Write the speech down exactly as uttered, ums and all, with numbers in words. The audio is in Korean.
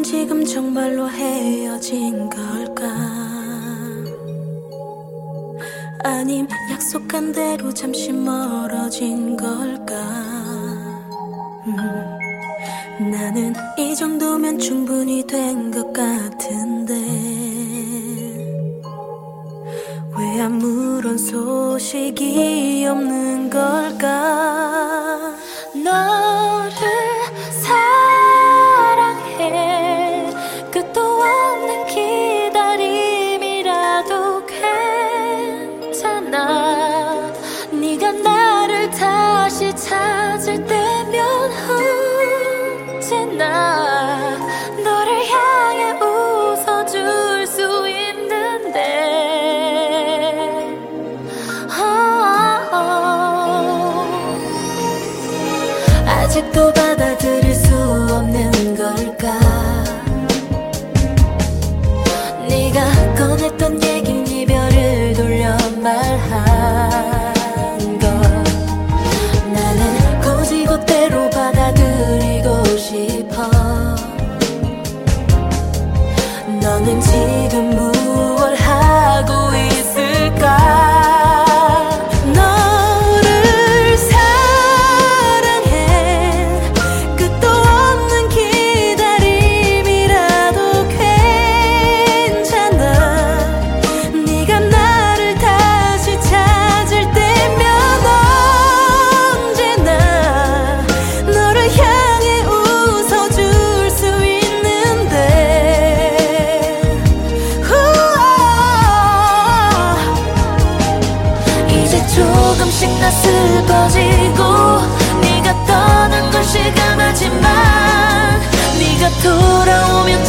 지금 정말로 헤어진 걸까? 아님 약속한 대로 잠시 멀어진 걸까? 음, 나는 이 정도면 충분히 된 것 같은데 왜 아무런 소식이 없는 걸까? 너를 사랑해. 끝도 없는 기다림이라도 괜찮아. 네가 나를 다시 찾을 때면 언제나 너를 향해 웃어줄 수 있는데 아직도 받아들일 수 없는 걸까? 네가 꺼냈던 얘긴 이별을 돌려 말한 것 나는 고지고대로 받아들이고 싶어. 너는 지금 무얼 하고 있을까? 조금씩 나 슬퍼지고 네가 떠난 건 실감하지만 네가 돌아오면